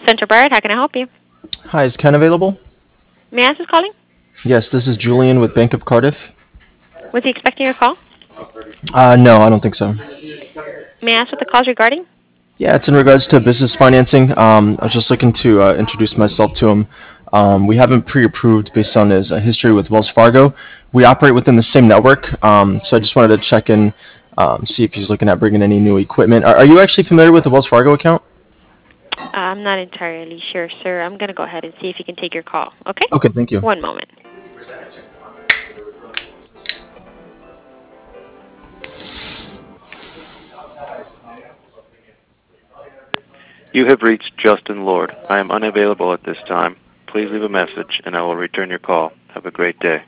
Central Bird. How can I help you? Hi, is Ken available? May I ask who's calling? Yes, this is Julian with Bank of Cardiff. Was he expecting your call? No, I don't think so. May I ask what the call's regarding? Yeah, it's in regards to business financing. I was just looking to introduce myself to him. We have him pre-approved based on his history with Wells Fargo. We operate within the same network, so I just wanted to check in, see if he's looking at bringing any new equipment. Are you actually familiar with the Wells Fargo account? I'm not entirely sure, sir. I'm going to go ahead and see if he can take your call. Okay? Okay, thank you. One moment. You have reached Justin Lord. I am unavailable at this time. Please leave a message, and I will return your call. Have a great day.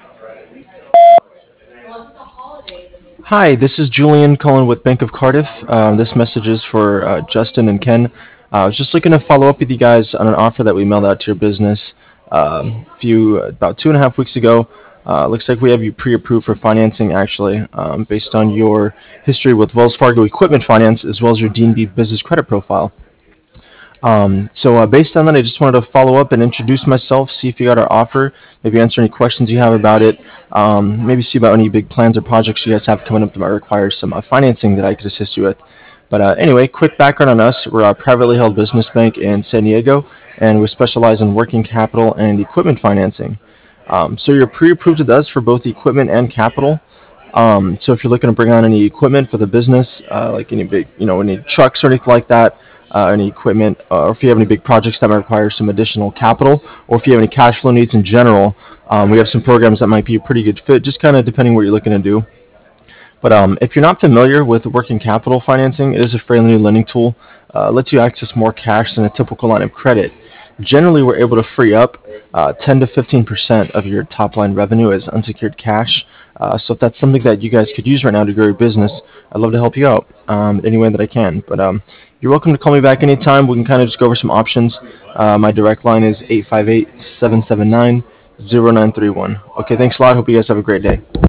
Hi, this is Julian calling with Bank of Cardiff. This message is for Justin and Ken. I was just looking to follow up with you guys on an offer that we mailed out to your business about 2.5 weeks ago. Looks like we have you pre-approved for financing, actually, based on your history with Wells Fargo Equipment Finance as well as your D&B business credit profile. So based on that, I just wanted to follow up and introduce myself, see if you got our offer, maybe answer any questions you have about it, maybe see about any big plans or projects you guys have coming up that might require some financing that I could assist you with. But anyway, quick background on us. We're a privately held business bank in San Diego, and we specialize in working capital and equipment financing. So you're pre-approved with us for both equipment and capital. So if you're looking to bring on any equipment for the business, like any big, any trucks or anything like that, any equipment, or if you have any big projects that might require some additional capital, or if you have any cash flow needs in general, we have some programs that might be a pretty good fit, just kind of depending what you're looking to do. But if you're not familiar with working capital financing, it is a fairly new lending tool. Lets you access more cash than a typical line of credit. Generally, we're able to free up 10 to 15% of your top line revenue as unsecured cash. So if that's something that you guys could use right now to grow your business, I'd love to help you out any way that I can. But you're welcome to call me back anytime. We can kind of just go over some options. My direct line is 858-779-0931. Okay, thanks a lot. Hope you guys have a great day.